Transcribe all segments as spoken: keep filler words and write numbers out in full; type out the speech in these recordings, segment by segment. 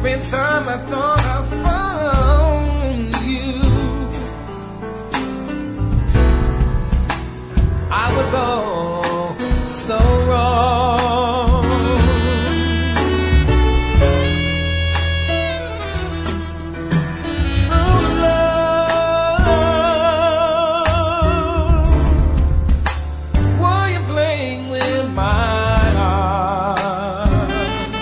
every time I thought I found you, I was all so wrong. True love, were you playing with my heart?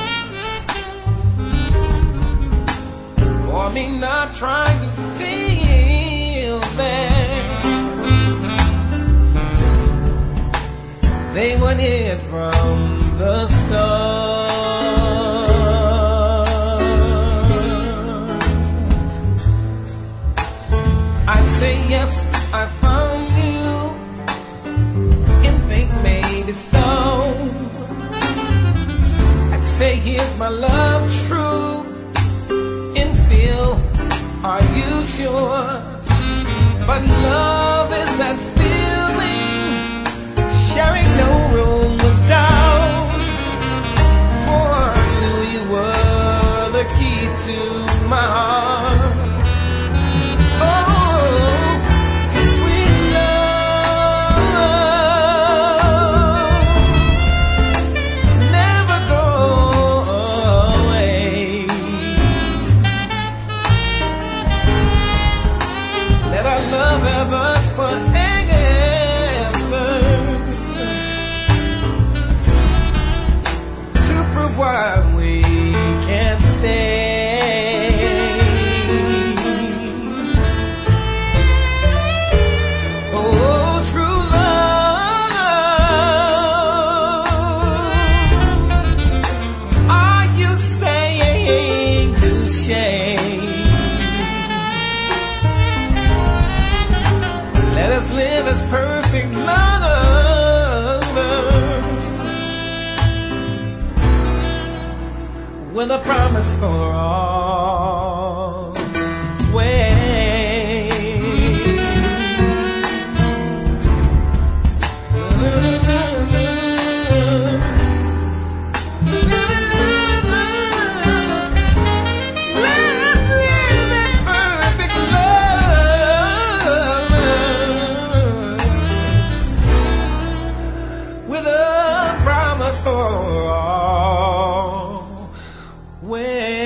Or me not trying to feel that they weren't it from the start. I'd say yes, I found you, and think maybe so. I'd say here's my love true, and feel, are you sure? But love is that feeling, sharing no room of doubt. For I knew you were the key to my heart. Oh, sweet love, never go away. Let our love ever forever, why we can't stay. Oh, true love, are you saying to shame? Let us live as perfect lovers, with a promise for always. Let's live this perfect love with a promise for always. Where